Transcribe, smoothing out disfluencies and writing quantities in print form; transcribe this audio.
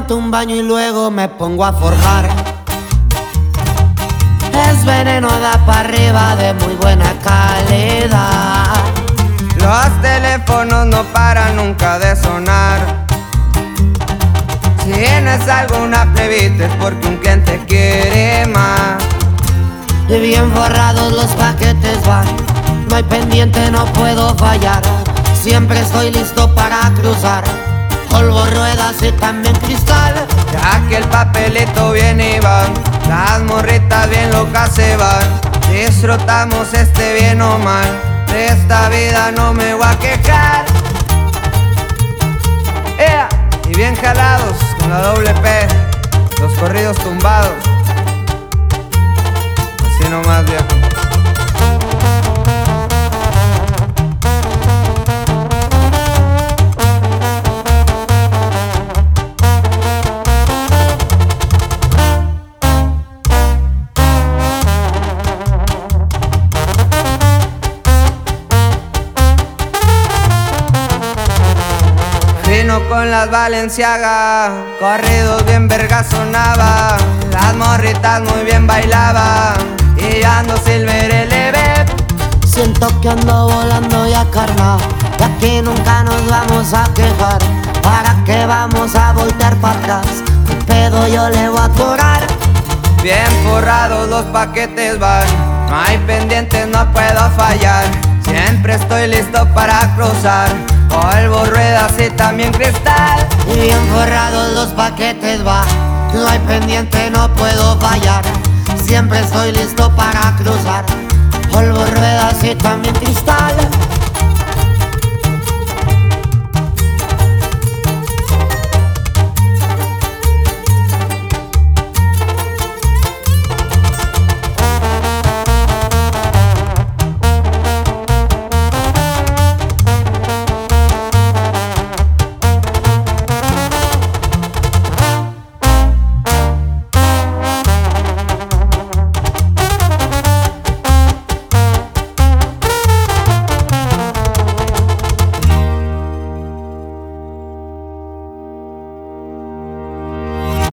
levanto un baño y luego me pongo a forjar. Es veneno, da para arriba de muy buena calidad. Los teléfonos no paran nunca de sonar. Si tienes alguna plebita es porque un cliente quiere más. Y bien forrados los paquetes van, no hay pendiente, no puedo fallar. Siempre estoy listo para cruzar, polvo, ruedas y también cristal. Ya que el papelito viene y va, las morritas bien locas se van. Disfrutamos bien o mal, de esta vida no me voy a quejar. Y bien jalados con la doble P, los corridos tumbados. Así nomás, viejo. Vino con las Balenciaga, corridos bien verga sonaba. Las morritas muy bien bailaban y yo ando Silver LB. Siento que ando volando ya, carnal, y aquí nunca nos vamos a quejar. ¿Para qué vamos a voltear para atrás? ¿Qué pedo yo le voy a cobrar? Bien forrados los paquetes van, no hay pendientes, no puedo fallar. Siempre estoy listo para cruzar, polvo, ruedas y también cristal. Y bien forrados los paquetes va, no hay pendiente, no puedo fallar. Siempre estoy listo para cruzar, polvo, ruedas y también cristal.